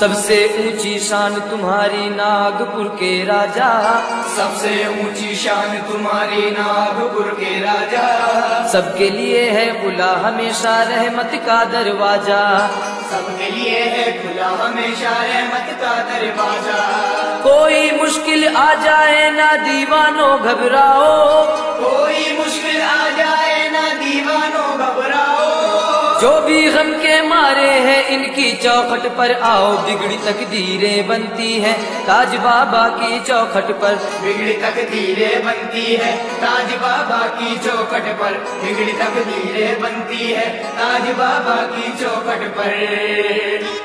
सबसे ऊंची शान तुम्हारी नागपुर के राजा, सबसे ऊंची शान तुम्हारी नागपुर के राजा। सबके लिए है खुला हमेशा रहमत का दरवाजा, सबके लिए है खुला हमेशा रहमत का दरवाजा। कोई मुश्किल आ जाए ना दीवानो घबराओ, कोई मुश्किल आ जाए ना दीवानो घबराओ। जो भी गम के मारे हैं इनकी चौखट पर आओ, बिगड़ी तकदीरें बनती हैं ताज बाबा की चौखट पर। बिगड़ी तकदीरें बनती है ताज बाबा की चौखट पर, बिगड़ी तकदीरें बनती है ताज बाबा की चौखट पर।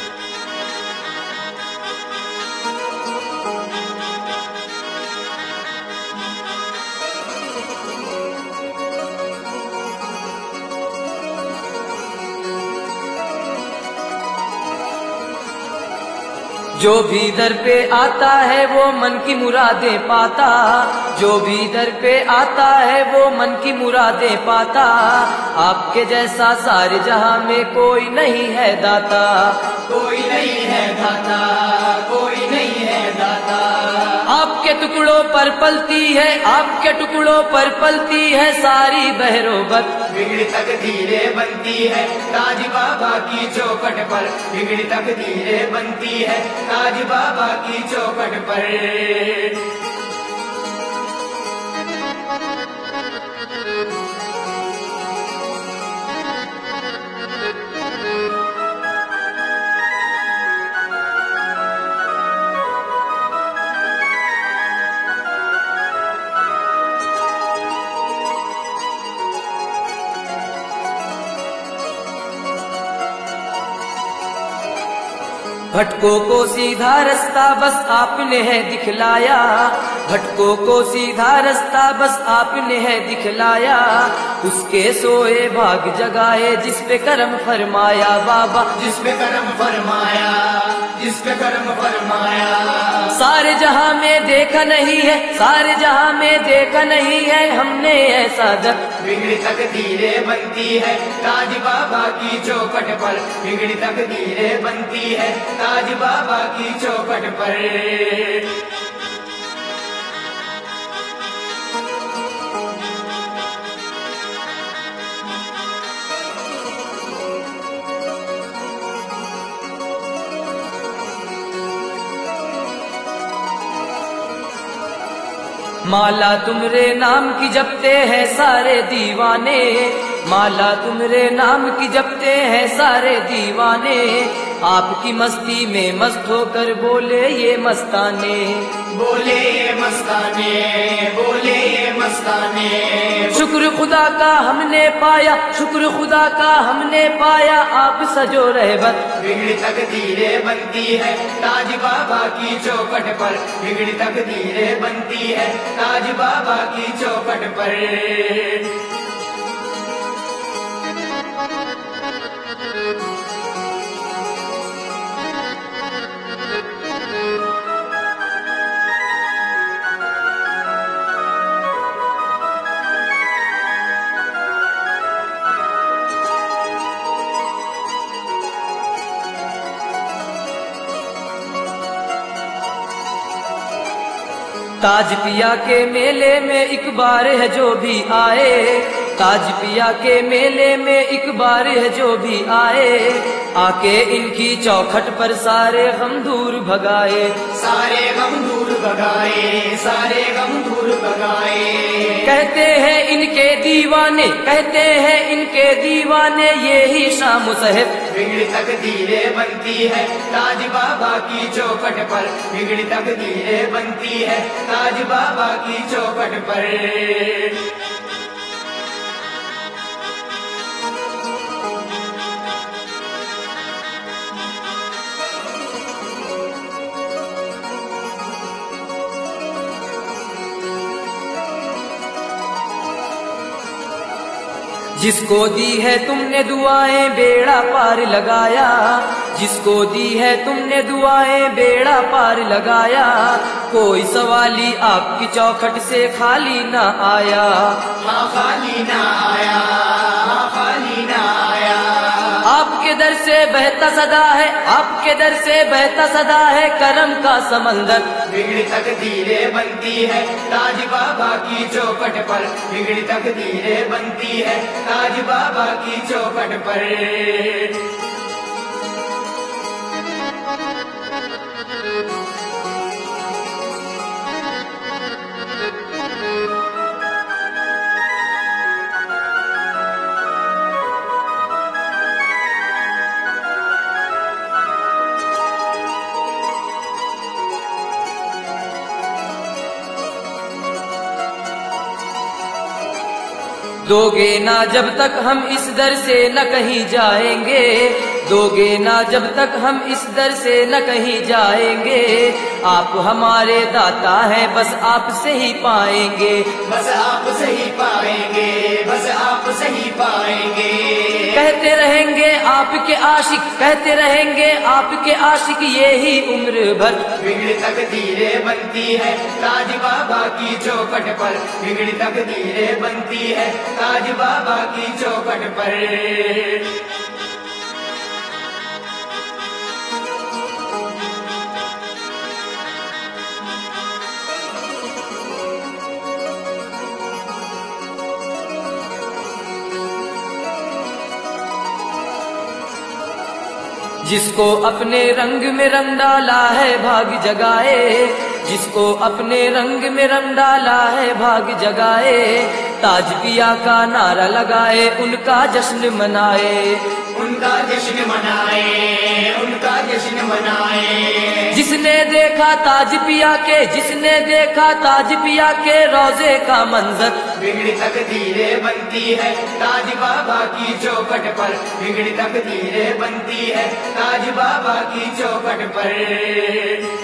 जो भी दर पे आता है वो मन की मुरादें पाता, जो भी दर पे आता है वो मन की मुरादें पाता। आपके जैसा सारे जहां में कोई नहीं है दाता, कोई नहीं है दाता, कोई नहीं है दाता। आपके टुकड़ों पर पलती है, आपके टुकड़ों पर पलती है सारी बहरोबत। बिगड़ी तकदीरें बनती है ताज बाबा की चौखट पर, बिगड़ी तकदीरें बनती है ताज बाबा की चौखट पर। भटकों को सीधा रास्ता बस आपने है दिखलाया, भटकों को सीधा रास्ता बस आपने है दिखलाया। उसके सोए भाग जगाए जिस पे करम फरमाया बाबा, जिस पे करम फरमाया, जिस पे करम फरमाया। सारे जहां में देखा नहीं है, सारे जहां में देखा नहीं है हमने ऐसा दर। बिगड़ी तकदीरें बनती है ताज बाबा की चौखट पर, बिगड़ी तकदीरें बनती है ताज बाबा की चौखट पर। माला तुमरे नाम की जपते हैं सारे दीवाने, माला तुमरे नाम की जपते हैं सारे दीवाने। आपकी मस्ती में मस्त होकर बोले ये मस्ताने, बोले ये मस्ताने, बोले ये मस्ताने। शुक्र खुदा का हमने पाया, शुक्र खुदा का हमने पाया आप सजो रहबत। बिगड़ी तकदीरें बनती है ताज बाबा की चौखट पर, बिगड़ी तकदीरें बनती है ताज बाबा की चौखट पर। ताज पिया के मेले में एक बार है जो भी आए, ताज पिया के मेले में एक बार है जो भी आए। आके इनकी चौखट पर सारे गम दूर भगाए, सारे गम दूर भगाए, सारे गम दूर भगाए। कहते हैं इनके दीवाने, कहते हैं इनके दीवाने ये ही शाम साहब। बिगड़ी तकदीरें बनती है ताज बाबा की चौखट पर, बिगड़ी तकदीरें बनती है ताज बाबा की चौखट पर। जिसको दी है तुमने दुआएं बेड़ा पार लगाया, जिसको दी है तुमने दुआएं बेड़ा पार लगाया। कोई सवाली आपकी चौखट से खाली ना आया, हाँ खाली ना आया, हाँ खाली ना आया। आपके दर से बहता सदा है, आपके दर से बहता सदा है करम का समंदर। बिगड़ी तकदीरें बनती है ताज बाबा की चौखट पर, बिगड़ी तकदीरें बनती है ताज बाबा की चौखट पर। दोगे ना जब तक हम इस दर से न कहीं जाएंगे, दोगे ना जब तक हम इस दर से न कहीं जाएंगे। आप हमारे दाता हैं बस आपसे ही पाएंगे, बस आप से ही पाएंगे, बस आप से ही पाएंगे। कहते रहेंगे आपके आशिक, कहते रहेंगे आपके आशिक ये ही उम्र भर। बिगड़ी तकदीरें बनती है ताज बाबा की चौखट पर, बिगड़ी तकदीरें बनती है ताज बाबा की चौखट पर। जिसको अपने रंग में रंग डाला है भाग जगाए, जिसको अपने रंग में रंग डाला है भाग जगाए। ताज पिया का नारा लगाए उनका जश्न मनाए, उनका जश्न मनाए, उनका जश्न मनाए। जिसने देखा ताज पिया के, जिसने देखा ताज पिया के रोजे का मंजर। बिगड़ी तकदीरें बनती है ताज बाबा की चौखट पर, बिगड़ी तकदीरें बनती है ताज बाबा की चौखट पर।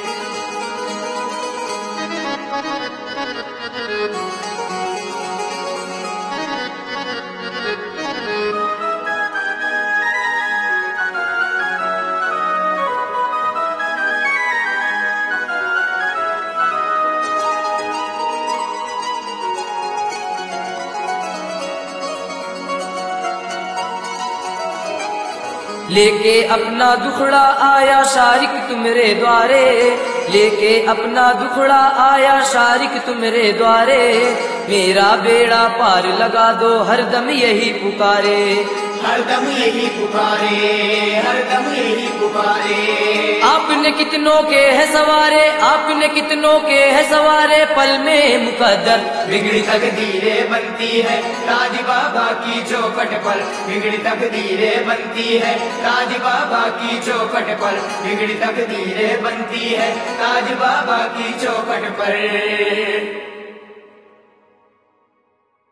लेके अपना दुखड़ा आया शारिक तुमरे द्वारे, लेके अपना दुखड़ा आया शारिक तुमरे द्वारे। मेरा बेड़ा पार लगा दो हरदम यही पुकारे, हरदम यही पुकारे, हरदम यही पुकारे। आपने कितनों के है सवारे, आपने कितनों के है सवारे पल में मुकद्दर। बिगड़ी तकदीरें बनती है ताज बाबा की चौखट पर, बिगड़ी तकदीरें बनती है ताज बाबा की चौखट पर, बिगड़ी तकदीरें बनती है ताज बाबा की चौखट पर।